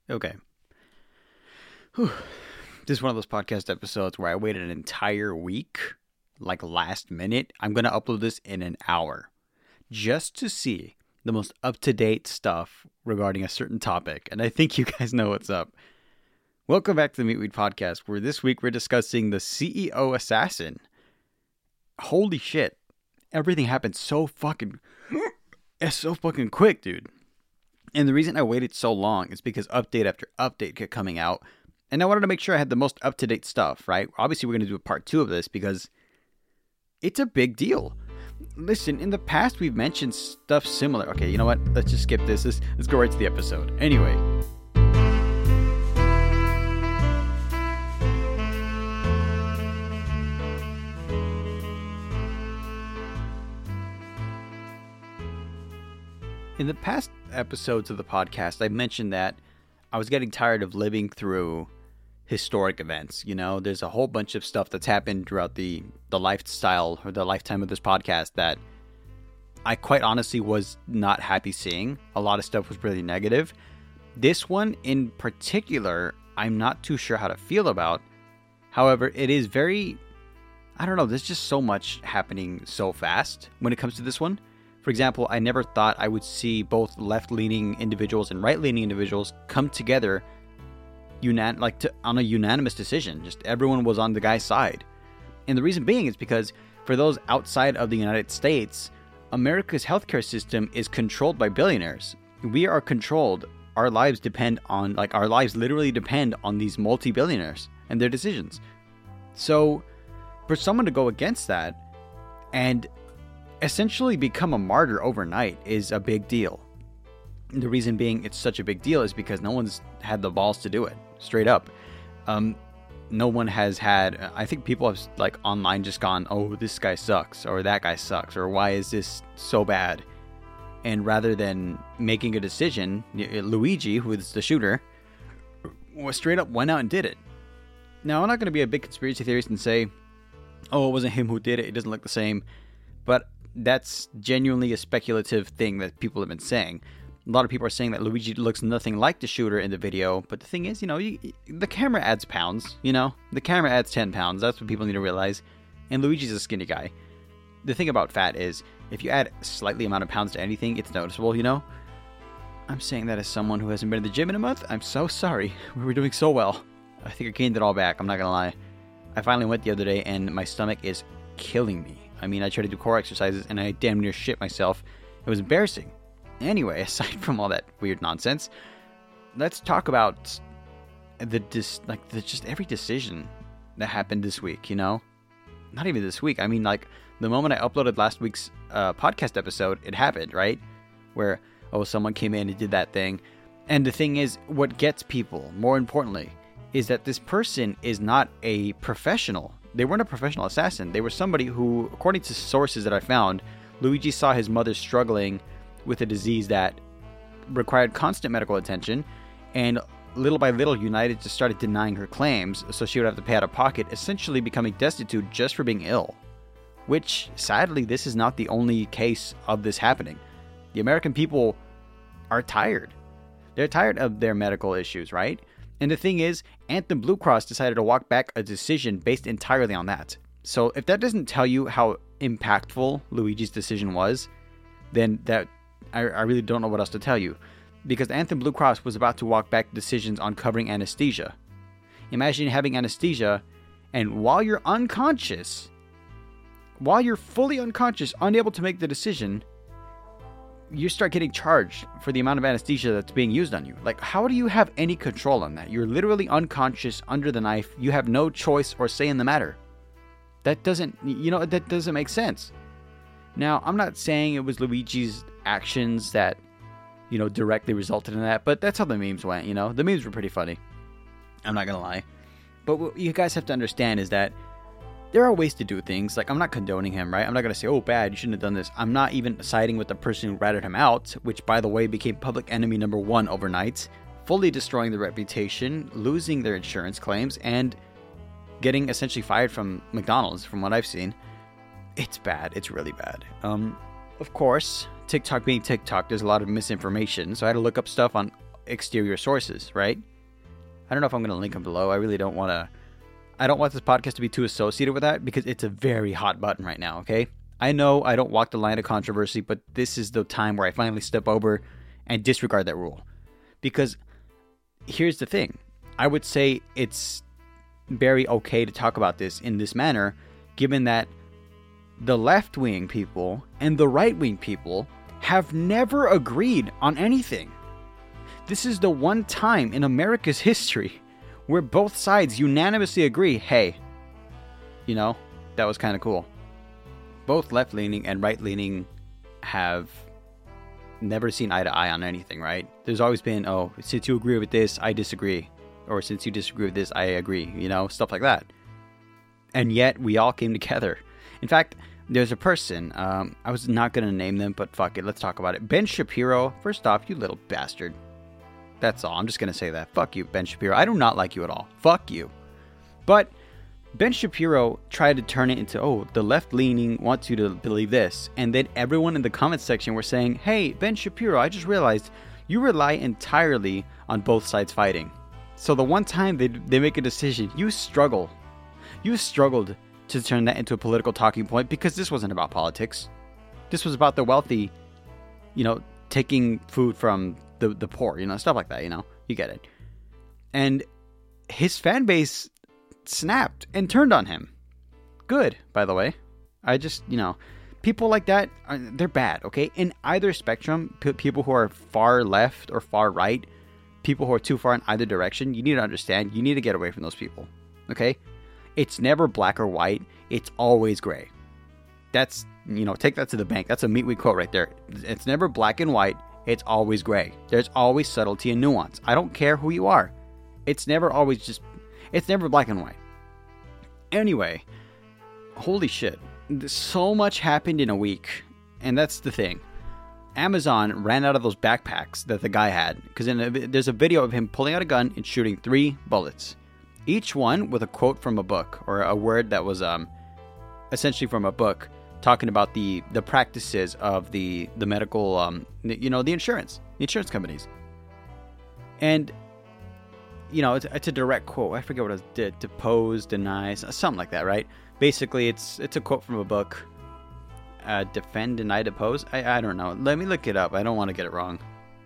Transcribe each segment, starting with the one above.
Okay. Whew. This is one of those podcast episodes where I waited an entire week, like last minute. I'm going to upload this in an hour just to see the most up-to-date stuff regarding a certain topic. And I think you guys know what's up. Welcome back to the Meatweed Podcast, where this week we're discussing the CEO assassin. Holy shit. Everything happened so fucking quick, dude. And the reason I waited so long is because update after update kept coming out. And I wanted to make sure I had the most up-to-date stuff, right? Obviously, we're going to do a part 2 of this because it's a big deal. Listen, in the past, we've mentioned stuff similar. Okay, you know what? Let's just skip this. Let's go right to the episode. Anyway. In the past episodes of the podcast, I mentioned that I was getting tired of living through historic events. You know, there's a whole bunch of stuff that's happened throughout the lifestyle or the lifetime of this podcast that I quite honestly was not happy seeing. A lot of stuff was really negative. This one in particular, I'm not too sure how to feel about. However, it is very, I don't know, there's just so much happening so fast when it comes to this one. For example, I never thought I would see both left-leaning individuals and right-leaning individuals come together on a unanimous decision. Just everyone was on the guy's side. And the reason being is because for those outside of the United States, America's healthcare system is controlled by billionaires. We are controlled. Our lives literally depend on these multi-billionaires and their decisions. So for someone to go against that and essentially become a martyr overnight is a big deal. The reason being it's such a big deal is because no one's had the balls to do it. Straight up. No one has had, I think people have online just gone, oh, this guy sucks, or that guy sucks, or why is this so bad? And rather than making a decision, Luigi, who is the shooter, straight up went out and did it. Now, I'm not going to be a big conspiracy theorist and say, oh, it wasn't him who did it, it doesn't look the same. But that's genuinely a speculative thing that people have been saying. A lot of people are saying that Luigi looks nothing like the shooter in the video, but the thing is, the camera adds pounds, The camera adds 10 pounds, that's what people need to realize. And Luigi's a skinny guy. The thing about fat is, if you add slightly amount of pounds to anything, it's noticeable, I'm saying that as someone who hasn't been to the gym in a month. I'm so sorry. We were doing so well. I think I gained it all back, I'm not gonna lie. I finally went the other day, and my stomach is killing me. I mean, I tried to do core exercises, and I damn near shit myself. It was embarrassing. Anyway, aside from all that weird nonsense, let's talk about just every decision that happened this week, Not even this week. I mean, the moment I uploaded last week's podcast episode, it happened, right? Where, someone came in and did that thing. And the thing is, what gets people, more importantly, is that this person is not a professional. They weren't a professional assassin. They were somebody who, according to sources that I found, Luigi saw his mother struggling with a disease that required constant medical attention, and little by little United just started denying her claims, so she would have to pay out of pocket, essentially becoming destitute just for being ill. Which, sadly, this is not the only case of this happening. The American people are tired. They're tired of their medical issues, right? And the thing is, Anthem Blue Cross decided to walk back a decision based entirely on that. So if that doesn't tell you how impactful Luigi's decision was, then I really don't know what else to tell you. Because Anthem Blue Cross was about to walk back decisions on covering anesthesia. Imagine having anesthesia, and while you're fully unconscious, unable to make the decision, you start getting charged for the amount of anesthesia that's being used on you. How do you have any control on that? You're literally unconscious under the knife. You have no choice or say in the matter. That doesn't make sense. Now, I'm not saying it was Luigi's actions that, directly resulted in that, but that's how the memes went, The memes were pretty funny. I'm not gonna lie. But what you guys have to understand is that there are ways to do things. I'm not condoning him, right? I'm not gonna say, oh, bad, you shouldn't have done this. I'm not even siding with the person who ratted him out, which, by the way, became public enemy number 1 overnight, fully destroying their reputation, losing their insurance claims, and getting essentially fired from McDonald's, from what I've seen. It's bad. It's really bad. Of course, TikTok being TikTok, there's a lot of misinformation, so I had to look up stuff on exterior sources, right? I don't know if I'm going to link them below. I really don't want to. I don't want this podcast to be too associated with that because it's a very hot button right now, okay? I know I don't walk the line of controversy, but this is the time where I finally step over and disregard that rule. Because here's the thing. I would say it's very okay to talk about this in this manner, given that the left-wing people and the right-wing people have never agreed on anything. This is the one time in America's history where both sides unanimously agree, hey, that was kind of cool. Both left-leaning and right-leaning have never seen eye to eye on anything, right? There's always been, oh, since you agree with this, I disagree. Or since you disagree with this, I agree. Stuff like that. And yet, we all came together. In fact, there's a person, I was not going to name them, but fuck it, let's talk about it. Ben Shapiro, first off, you little bastard. That's all. I'm just going to say that. Fuck you, Ben Shapiro. I do not like you at all. Fuck you. But Ben Shapiro tried to turn it into, oh, the left-leaning wants you to believe this. And then everyone in the comments section were saying, hey, Ben Shapiro, I just realized you rely entirely on both sides fighting. So the one time they make a decision, you struggle. You struggled to turn that into a political talking point because this wasn't about politics. This was about the wealthy, taking food from the poor, stuff like that, you get it. And his fan base snapped and turned on him. Good, by the way. I just, people like that, they're bad, okay? In either spectrum, people who are far left or far right, people who are too far in either direction, you need to understand, you need to get away from those people, okay? It's never black or white. It's always gray. That's, take that to the bank. That's a Meat Week quote right there. It's never black and white. It's always gray. There's always subtlety and nuance. I don't care who you are. It's never black and white. Anyway, holy shit. So much happened in a week. And that's the thing. Amazon ran out of those backpacks that the guy had. Because there's a video of him pulling out a gun and shooting 3 bullets. Each one with a quote from a book. Or a word that was essentially from a book. Talking about the practices of the medical, the insurance companies. And, it's a direct quote. I forget what it was. Depose, deny, something like that, right? Basically, it's a quote from a book. Defend, deny, depose. I don't know. Let me look it up. I don't want to get it wrong.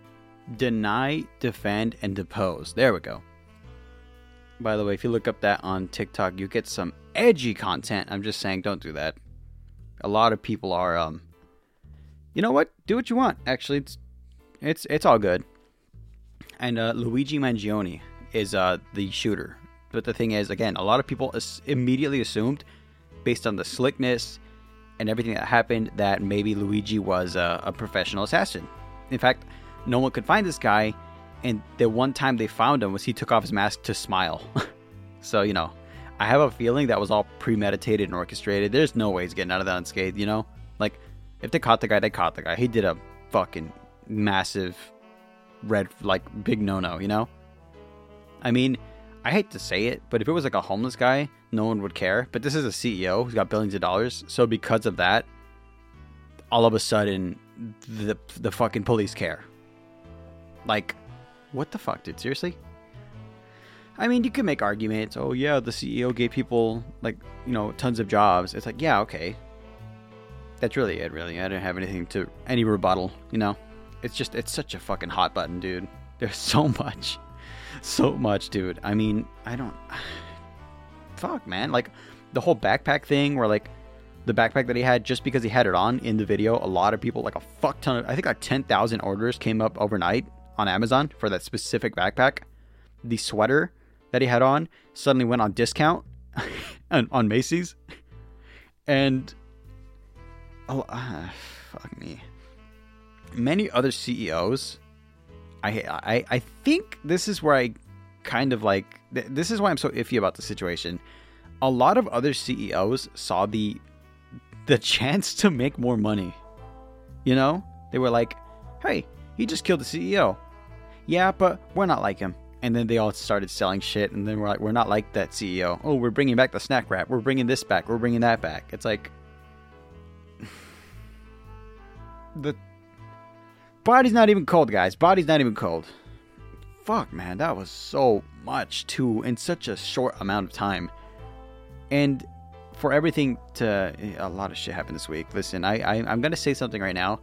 Deny, defend, and depose. There we go. By the way, if you look up that on TikTok, you get some edgy content. I'm just saying, don't do that. A lot of people are, you know what? Do what you want. Actually, it's all good. And Luigi Mangione is the shooter. But the thing is, again, a lot of people immediately assumed, based on the slickness and everything that happened, that maybe Luigi was a professional assassin. In fact, no one could find this guy, and the one time they found him was he took off his mask to smile. So, I have a feeling that was all premeditated and orchestrated. There's no way he's getting out of that unscathed, Like, if they caught the guy, they caught the guy. He did a fucking massive big no-no, I mean, I hate to say it, but if it was like a homeless guy, no one would care. But this is a CEO who's got billions of dollars. So because of that, all of a sudden, the fucking police care. Like, what the fuck, dude? Seriously? I mean, you can make arguments. Oh, yeah, the CEO gave people, tons of jobs. It's like, yeah, okay. That's really it, really. I didn't have any rebuttal, It's such a fucking hot button, dude. There's so much, dude. I mean, fuck, man. Like, the whole backpack thing where, the backpack that he had, just because he had it on in the video, a lot of people, a fuck ton of, I think 10,000 orders came up overnight on Amazon for that specific backpack. The sweater that he had on suddenly went on discount on Macy's. And fuck me. Many other CEOs, I think this is where I kind of this is why I'm so iffy about the situation. A lot of other CEOs saw the chance to make more money. They were like, hey, he just killed the CEO. Yeah, but we're not like him. And then they all started selling shit, and then we're like, we're not like that CEO. Oh, we're bringing back the snack wrap. We're bringing this back. We're bringing that back. It's like, the body's not even cold, guys. Body's not even cold. fuck, man, that was so much too in such a short amount of time. And for everything to, a lot of shit happened this week. Listen, I'm gonna say something right now.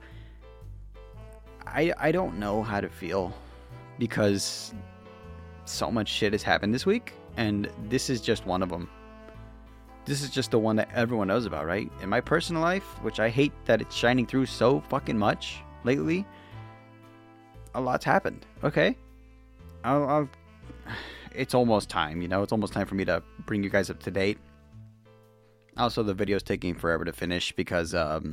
I don't know how to feel because so much shit has happened this week, and this is just one of them. This is just the one that everyone knows about, right? In my personal life, which I hate that it's shining through so fucking much lately, a lot's happened. Okay, it's almost time, you know. It's almost time for me to bring you guys up to date. Also, the video's taking forever to finish because, to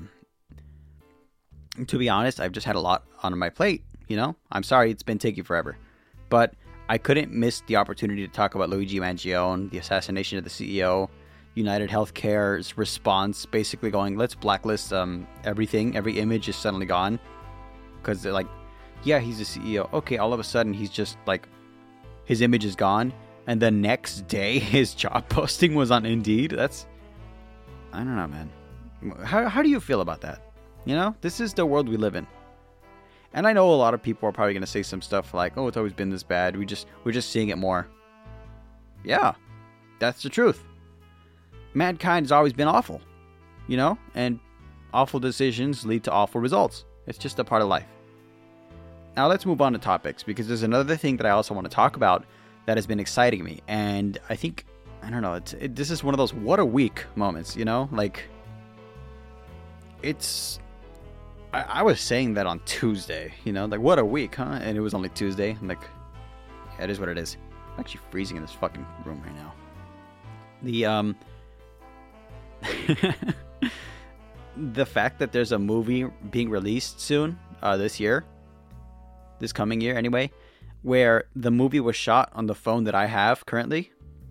be honest, I've just had a lot on my plate, you know? I'm sorry it's been taking forever. But I couldn't miss the opportunity to talk about Luigi Mangione, the assassination of the CEO, United Healthcare's response, basically going, let's blacklist everything. Every image is suddenly gone. Because they're like, yeah, he's the CEO. Okay, all of a sudden, he's just like, his image is gone. And the next day, his job posting was on Indeed. That's... I don't know, man. How do you feel about that? You know, this is the world we live in. And I know a lot of people are probably going to say some stuff like, oh, it's always been this bad. We're just seeing it more. Yeah, that's the truth. Mankind has always been awful, you know, and awful decisions lead to awful results. It's just a part of life. Now let's move on to topics, because there's another thing that I also want to talk about that has been exciting me. And I think, I don't know, this is one of those what a week moments, you know? Like, it's... I was saying that on Tuesday, you know? Like, what a week, huh? And it was only Tuesday. I'm like, yeah, it is what it is. I'm actually freezing in this fucking room right now. The fact that there's a movie being released soon, this coming year anyway, where the movie was shot on the phone that I have currently.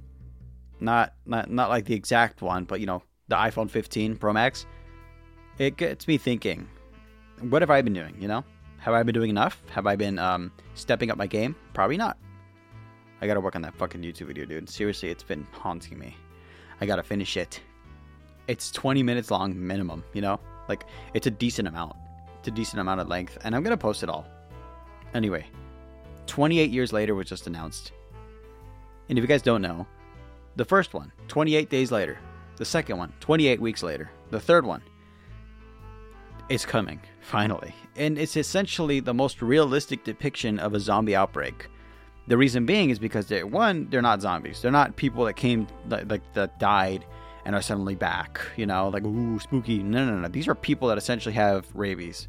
Not like the exact one, but, you know, the iPhone 15 Pro Max. It gets me thinking, what have I been doing, you know? Have I been doing enough? Have I been stepping up my game? Probably not. I gotta work on that fucking YouTube video, dude. Seriously, it's been haunting me. I gotta finish it. It's 20 minutes long minimum, you know? Like, it's a decent amount. It's a decent amount of length, and I'm gonna post it all. Anyway, 28 years later was just announced. And if you guys don't know, the first one, 28 days later. The second one, 28 weeks later. The third one, it's coming, finally. And it's essentially the most realistic depiction of a zombie outbreak. The reason being is because, they're not zombies. They're not people that came, that died and are suddenly back, you know, like, ooh, spooky. No. These are people that essentially have rabies.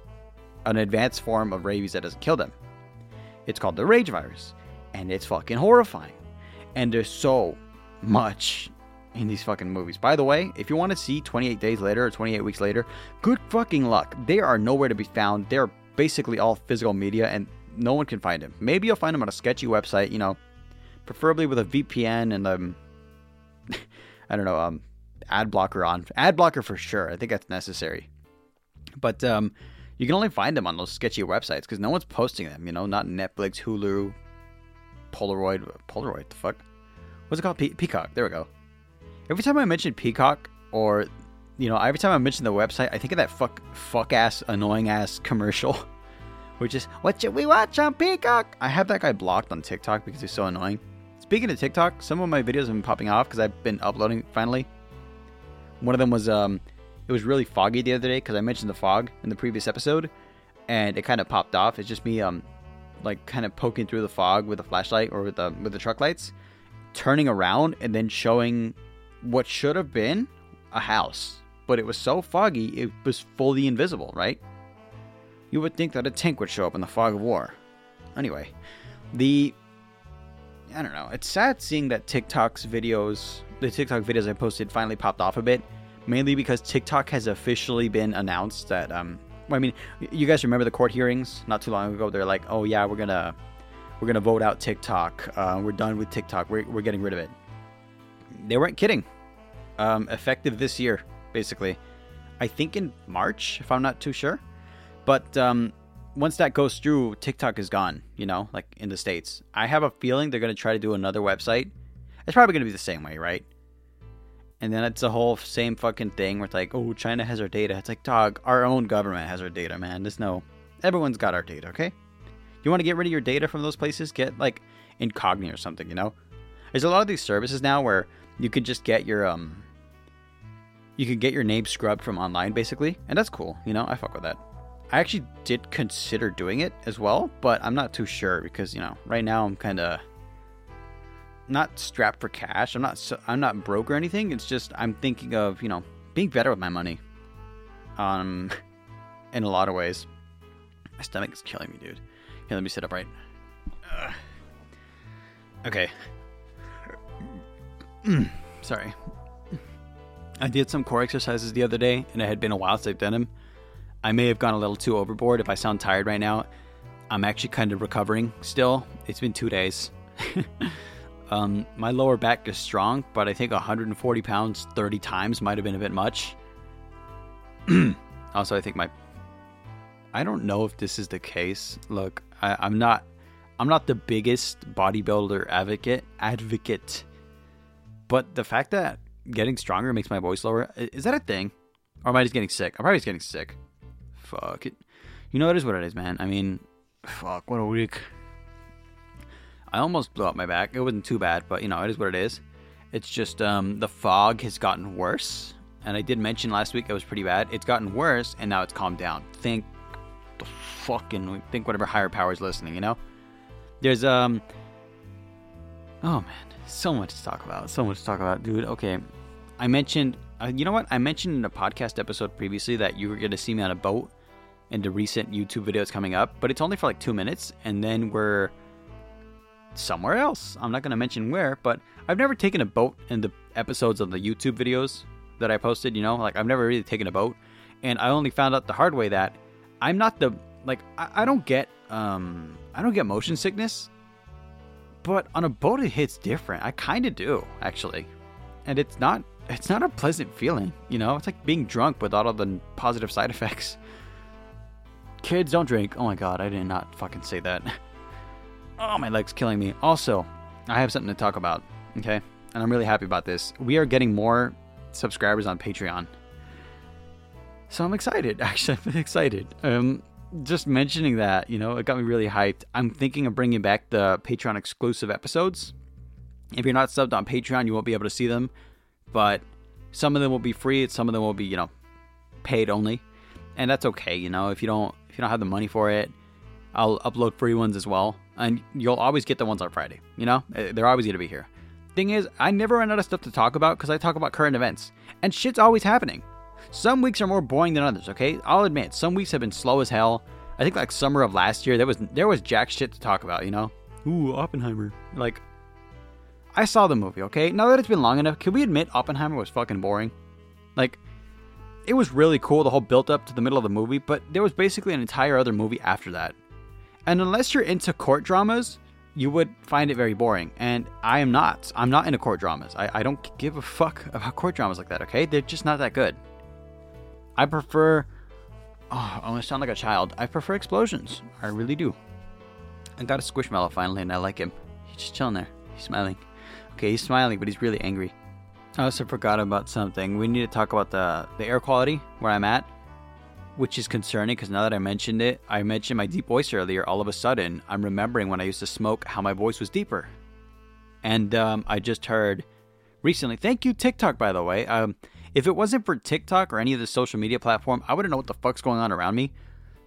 An advanced form of rabies that doesn't kill them. It's called the rage virus. And it's fucking horrifying. And there's so much in these fucking movies. By the way, if you want to see 28 days later or 28 weeks later, good fucking luck. They are nowhere to be found. They're basically all physical media, and no one can find them. Maybe you'll find them on a sketchy website, you know, preferably with a VPN and I don't know, ad blocker on. Ad blocker for sure. I think that's necessary. But you can only find them on those sketchy websites because no one's posting them, you know, not Netflix, Hulu, Polaroid, the fuck? What's it called? Peacock. There we go. Every time I mention Peacock, or, you know, every time I mention the website, I think of that fuck ass, annoying ass commercial, which is, what should we watch on Peacock? I have that guy blocked on TikTok because he's so annoying. Speaking of TikTok, some of my videos have been popping off because I've been uploading finally. One of them was, it was really foggy the other day because I mentioned the fog in the previous episode, and it kind of popped off. It's just me, like, kind of poking through the fog with a flashlight or with the truck lights, turning around and then showing what should have been a house, but it was so foggy it was fully invisible, right? You would think that a tank would show up in the fog of war. Anyway, I don't know, it's sad seeing that the TikTok videos I posted finally popped off a bit, mainly because TikTok has officially been announced that I mean, you guys remember the court hearings not too long ago? They're like, oh yeah, we're gonna vote out TikTok, we're done with TikTok, we're getting rid of it. They weren't kidding. Effective this year, basically. I think in March, if I'm not too sure. But once that goes through, TikTok is gone, you know, like in the States. I have a feeling they're going to try to do another website. It's probably going to be the same way, right? And then it's the whole same fucking thing where it's like, oh, China has our data. It's like, dog, our own government has our data, man. Everyone's got our data, okay? You want to get rid of your data from those places? Get like Incognito or something, you know? There's a lot of these services now where you can just get your name scrubbed from online, basically, and that's cool, you know? I fuck with that. I actually did consider doing it as well, but I'm not too sure because, you know, right now I'm kind of not strapped for cash. I'm not broke or anything. It's just I'm thinking of, you know, being better with my money. In a lot of ways. My stomach is killing me, dude. Here, let me sit up right. Okay. Sorry. I did some core exercises the other day, and it had been a while since I've done them. I may have gone a little too overboard. If I sound tired right now, I'm actually kind of recovering still. It's been 2 days. My lower back is strong, but I think 140 pounds 30 times might have been a bit much. Also, I think I don't know if this is the case. Look, I'm not the biggest bodybuilder advocate, but the fact that getting stronger makes my voice lower, is that a thing? Or am I just getting sick? I'm probably just getting sick. Fuck it. You know, it is what it is, man. I mean, fuck, what a week. I almost blew up my back. It wasn't too bad, but, you know, it is what it is. It's just the fog has gotten worse. And I did mention last week it was pretty bad. It's gotten worse, and now it's calmed down. Think whatever higher power is listening, you know? There's, oh, man, so much to talk about. Dude. Okay, I mentioned, you know what? I mentioned in a podcast episode previously that you were going to see me on a boat in the recent YouTube videos coming up, but it's only for like 2 minutes, and then we're somewhere else. I'm not going to mention where, but I've never taken a boat in the episodes of the YouTube videos that I posted, you know? Like, I've never really taken a boat, and I only found out the hard way that I'm not the, like, I don't get motion sickness, but on a boat it hits different. I kind of do, actually, and it's not a pleasant feeling, you know? It's like being drunk with all of the positive side effects. Kids, don't drink. Oh my god, I did not fucking say that. Oh, my leg's killing me. Also, I have something to talk about, okay? And I'm really happy about this. We are getting more subscribers on Patreon. So I'm excited, actually. I'm excited. Just mentioning that, you know, it got me really hyped. I'm thinking of bringing back the Patreon exclusive episodes. If you're not subbed on Patreon, you won't be able to see them. But some of them will be free. Some of them will be, you know, paid only. And that's okay, you know. If you don't have the money for it, I'll upload free ones as well. And you'll always get the ones on Friday, you know? They're always going to be here. Thing is, I never run out of stuff to talk about because I talk about current events. And shit's always happening. Some weeks are more boring than others, okay? I'll admit, some weeks have been slow as hell. I think like summer of last year, there was jack shit to talk about, you know? Ooh, Oppenheimer. Like, I saw the movie, okay? Now that it's been long enough, can we admit Oppenheimer was fucking boring? Like, it was really cool, the whole build up to the middle of the movie, but there was basically an entire other movie after that. And unless you're into court dramas, you would find it very boring. And I am not. I'm not into court dramas. I don't give a fuck about court dramas like that, okay? They're just not that good. I prefer... Oh, I'm going to sound like a child. I prefer explosions. I really do. I got a Squishmallow finally, and I like him. He's just chilling there. He's smiling. Okay, he's smiling, but he's really angry. I also forgot about something. We need to talk about the air quality where I'm at, which is concerning because now that I mentioned it, I mentioned my deep voice earlier. All of a sudden, I'm remembering when I used to smoke how my voice was deeper. And I just heard recently, thank you TikTok, by the way. If it wasn't for TikTok or any of the social media platform, I wouldn't know what the fuck's going on around me.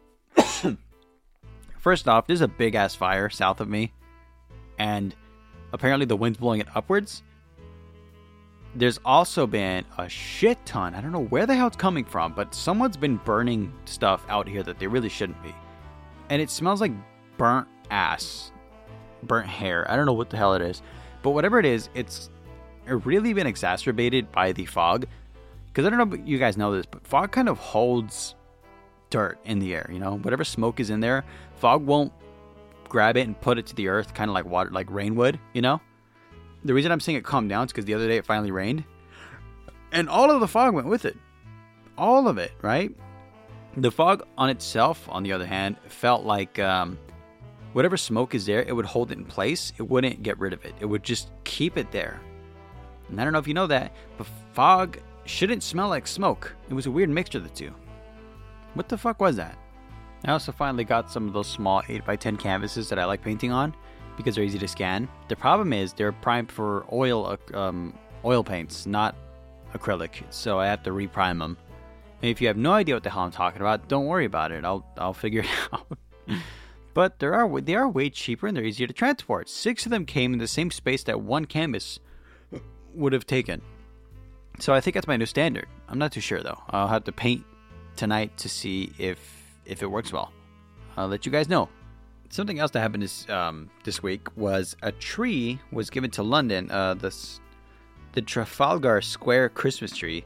First off, there's a big ass fire south of me, and apparently the wind's blowing it upwards. There's also been a shit ton. I don't know where the hell it's coming from, but someone's been burning stuff out here that they really shouldn't be. And it smells like burnt ass. Burnt hair. I don't know what the hell it is. But whatever it is, it's really been exacerbated by the fog. Because I don't know if you guys know this, but fog kind of holds dirt in the air, you know? Whatever smoke is in there, fog won't grab it and put it to the earth, kind of like water, like rain would, you know? The reason I'm saying it calmed down is because the other day it finally rained. And all of the fog went with it. All of it, right? The fog on itself, on the other hand, felt like whatever smoke is there, it would hold it in place. It wouldn't get rid of it. It would just keep it there. And I don't know if you know that, but fog shouldn't smell like smoke. It was a weird mixture of the two. What the fuck was that? I also finally got some of those small 8x10 canvases that I like painting on because they're easy to scan. The problem is they're primed for oil paints, not acrylic, so I have to reprime them. And if you have no idea what the hell I'm talking about, don't worry about it. I'll figure it out. But they are way cheaper and they're easier to transport. 6 of them came in the same space that one canvas would have taken. So I think that's my new standard. I'm not too sure though. I'll have to paint tonight to see if it works well. I'll let you guys know. Something else that happened this week was a tree was given to London. The Trafalgar Square Christmas tree.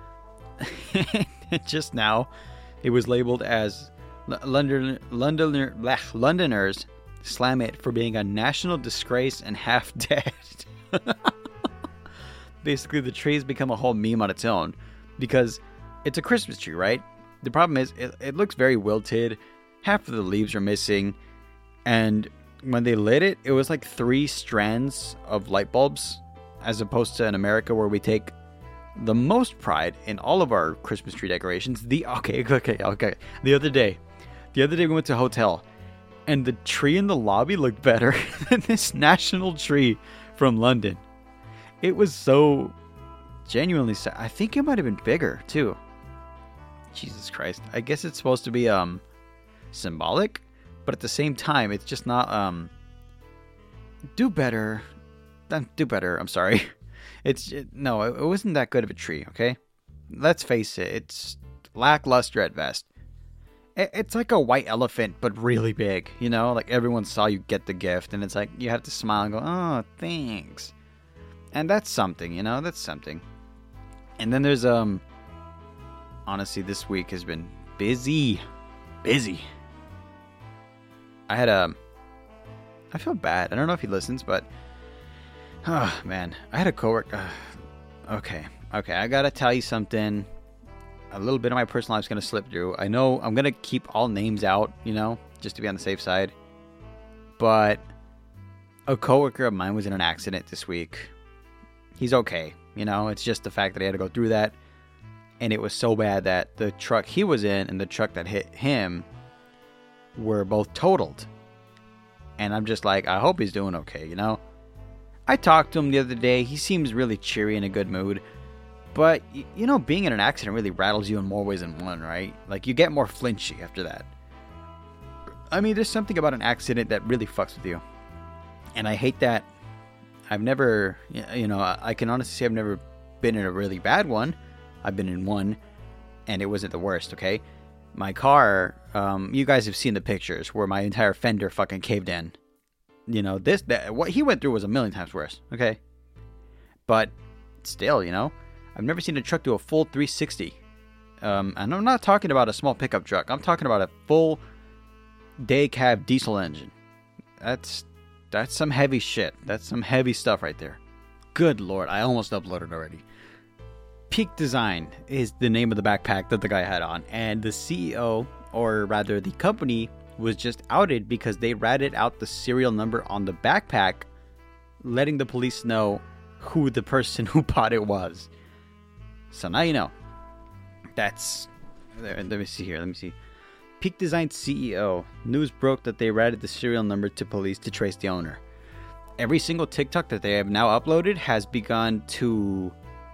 Just now, it was labeled as Londoners slam it for being a national disgrace and half dead. Basically, the tree has become a whole meme on its own because it's a Christmas tree, right? The problem is it looks very wilted. Half of the leaves are missing. And when they lit it, it was like 3 strands of light bulbs, as opposed to in America where we take the most pride in all of our Christmas tree decorations. Okay. The other day we went to a hotel, and the tree in the lobby looked better than this national tree from London. It was so genuinely sad. I think it might have been bigger too. Jesus Christ. I guess it's supposed to be symbolic, but at the same time, it's just not do better. I'm sorry. It wasn't that good of a tree, okay? Let's face it, it's lackluster at best. It's like a white elephant, but really big, you know? Like everyone saw you get the gift, and it's like you have to smile and go, oh, thanks. And that's something, you know? That's something. And then there's, honestly, this week has been busy. I feel bad. I don't know if he listens, but oh, man. I had a coworker. Okay. I gotta tell you something. A little bit of my personal life's gonna slip through. I know I'm gonna keep all names out, you know, just to be on the safe side. But a coworker of mine was in an accident this week. He's okay, you know. It's just the fact that he had to go through that. And it was so bad that the truck he was in and the truck that hit him were both totaled. And I'm just like, I hope he's doing okay, you know? I talked to him the other day. He seems really cheery and in a good mood. But, you know, being in an accident really rattles you in more ways than one, right? Like, you get more flinchy after that. I mean, there's something about an accident that really fucks with you. And I hate that. I've never, you know, I can honestly say I've never been in a really bad one. I've been in one, and it wasn't the worst, okay? My car, you guys have seen the pictures where my entire fender fucking caved in. You know, what he went through was a million times worse, okay? But still, you know, I've never seen a truck do a full 360. And I'm not talking about a small pickup truck. I'm talking about a full day cab diesel engine. That's some heavy shit. That's some heavy stuff right there. Good Lord, I almost uploaded already. Peak Design is the name of the backpack that the guy had on. And the CEO, or rather the company, was just outed because they ratted out the serial number on the backpack, letting the police know who the person who bought it was. So now you know. That's... Let me see. Peak Design CEO. News broke that they ratted the serial number to police to trace the owner. Every single TikTok that they have now uploaded has begun to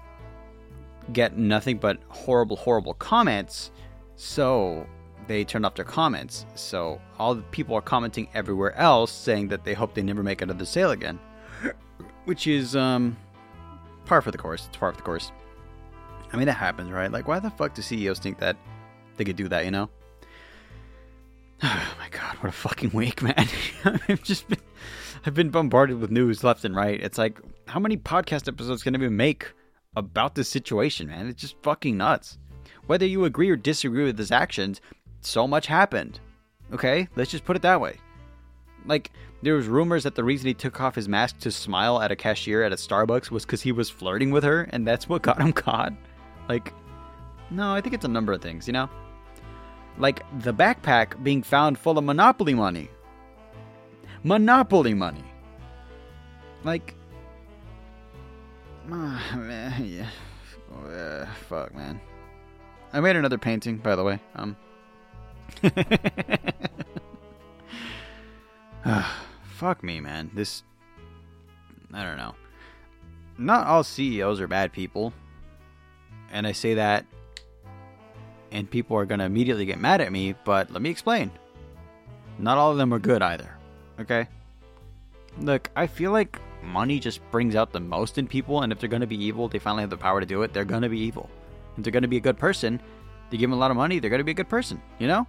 get nothing but horrible comments. So they turned off their comments. So all the people are commenting everywhere else saying that they hope they never make another sale again. Which is par for the course. It's par for the course. I mean, that happens, right? Like, why the fuck do CEOs think that they could do that, you know? Oh my god, what a fucking week, man. I've been bombarded with news left and right. It's like, how many podcast episodes can I even make about this situation, man? It's just fucking nuts. Whether you agree or disagree with his actions, so much happened. Okay? Let's just put it that way. Like, there was rumors that the reason he took off his mask to smile at a cashier at a Starbucks was because he was flirting with her, and that's what got him caught. Like, no, I think it's a number of things, you know? Like, the backpack being found full of Monopoly money. Monopoly money. Like, man, yeah. Fuck, man. I made another painting, by the way. Fuck me, man. I don't know. Not all CEOs are bad people. And I say that, and people are going to immediately get mad at me, but let me explain. Not all of them are good either. Okay? Look, I feel like money just brings out the most in people, and if they're going to be evil, they finally have the power to do it, they're going to be evil. If they're going to be a good person, you give them a lot of money, they're going to be a good person, you know?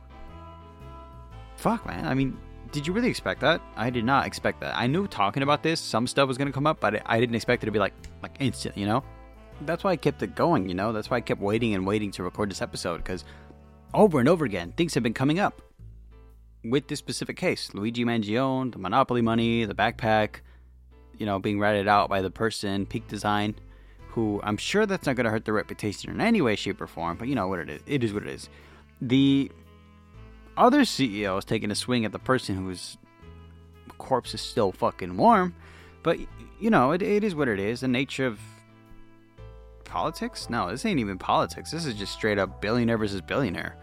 Fuck, man. I mean, did you really expect that? I did not expect that. I knew talking about this, some stuff was going to come up, but I didn't expect it to be like instant, you know? That's why I kept it going, you know? That's why I kept waiting and waiting to record this episode, because over and over again, things have been coming up. With this specific case, Luigi Mangione, the Monopoly money, the backpack, you know, being ratted out by the person, Peak Design, who I'm sure that's not going to hurt their reputation in any way, shape, or form, but you know what it is. It is what it is. The other CEO is taking a swing at the person whose corpse is still fucking warm, but, you know, it is what it is. The nature of politics? No, this ain't even politics. This is just straight up billionaire versus billionaire.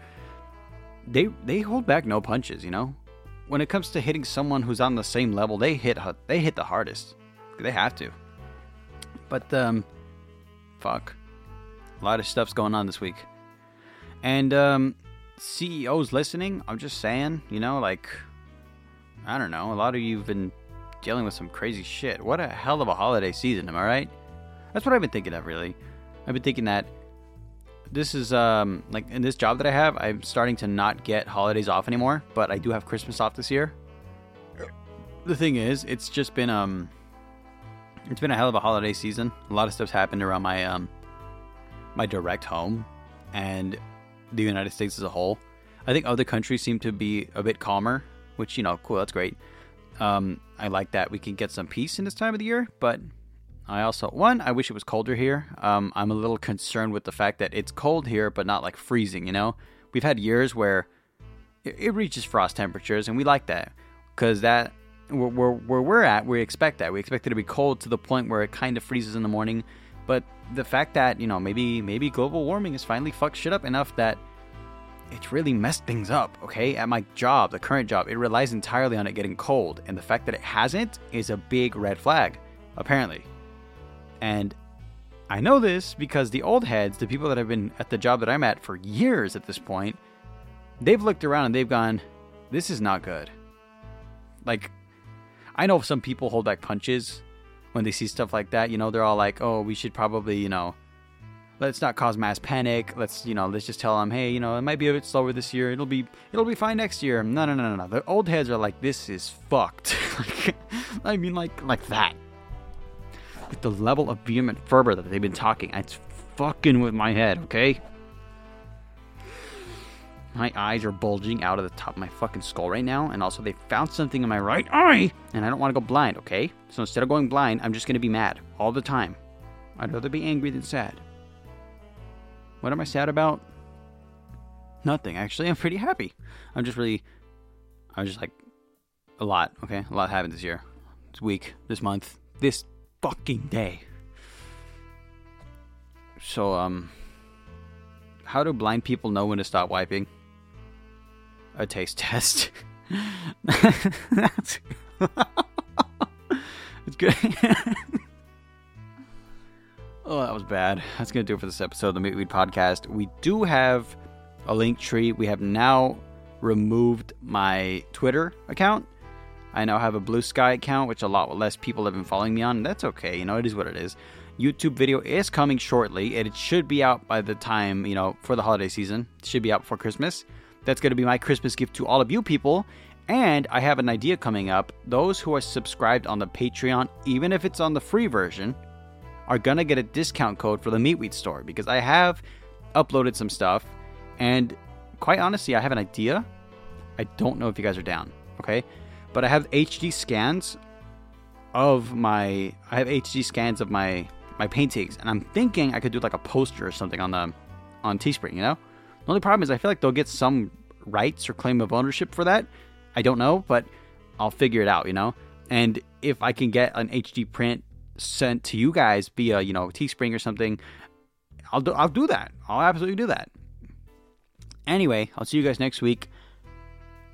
They hold back no punches, you know? When it comes to hitting someone who's on the same level, they hit the hardest. They have to. But, fuck. A lot of stuff's going on this week. And, CEOs listening, I'm just saying, you know, like, I don't know, a lot of you have been dealing with some crazy shit. What a hell of a holiday season, am I right? That's what I've been thinking of, really. I've been thinking that this is, like, in this job that I have, I'm starting to not get holidays off anymore, but I do have Christmas off this year. The thing is, it's just been, it's been a hell of a holiday season. A lot of stuff's happened around my, my direct home and the United States as a whole. I think other countries seem to be a bit calmer, which, you know, cool, that's great. I like that we can get some peace in this time of the year, but I also, I wish it was colder here. I'm a little concerned with the fact that it's cold here, but not like freezing, you know? We've had years where it reaches frost temperatures, and we like that. Because that, where we're at, we expect that. We expect it to be cold to the point where it kind of freezes in the morning. But the fact that, you know, maybe global warming has finally fucked shit up enough that it's really messed things up, okay? At my job, the current job, it relies entirely on it getting cold. And the fact that it hasn't is a big red flag, apparently. And I know this because the old heads, the people that have been at the job that I'm at for years at this point, they've looked around and they've gone, this is not good. Like, I know some people hold back punches when they see stuff like that. You know, they're all like, oh, we should probably, you know, let's not cause mass panic. Let's just tell them, hey, you know, it might be a bit slower this year. It'll be fine next year. No. The old heads are like, this is fucked. I mean, like that. With the level of vehement fervor that they've been talking, it's fucking with my head, okay? My eyes are bulging out of the top of my fucking skull right now, and also they found something in my right eye, and I don't want to go blind, okay? So instead of going blind, I'm just going to be mad all the time. I'd rather be angry than sad. What am I sad about? Nothing, actually. I'm pretty happy. I'm just like, a lot, okay? A lot happened this year, this week, this month, this fucking day. So, how do blind people know when to stop wiping? A taste test. It's good. Oh, that was bad. That's going to do it for this episode of the Meatweed Podcast. We do have a link tree. We have now removed my Twitter account. I now have a Blue Sky account, which a lot less people have been following me on. That's okay. You know, it is what it is. YouTube video is coming shortly, and it should be out by the time, you know, for the holiday season. It should be out before Christmas. That's going to be my Christmas gift to all of you people. And I have an idea coming up. Those who are subscribed on the Patreon, even if it's on the free version, are going to get a discount code for the Meatweed store, because I have uploaded some stuff, and quite honestly, I have an idea. I don't know if you guys are down, okay? But I have HD scans of my paintings, and I'm thinking I could do like a poster or something on Teespring, you know? The only problem is I feel like they'll get some rights or claim of ownership for that. I don't know, but I'll figure it out, you know? And if I can get an HD print sent to you guys via, you know, Teespring or something, I'll do that. I'll absolutely do that. Anyway, I'll see you guys next week.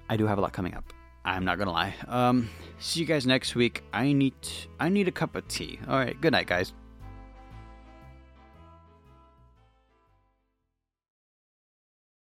I do have a lot coming up. I'm not gonna lie. See you guys next week. I need a cup of tea. All right. Good night, guys.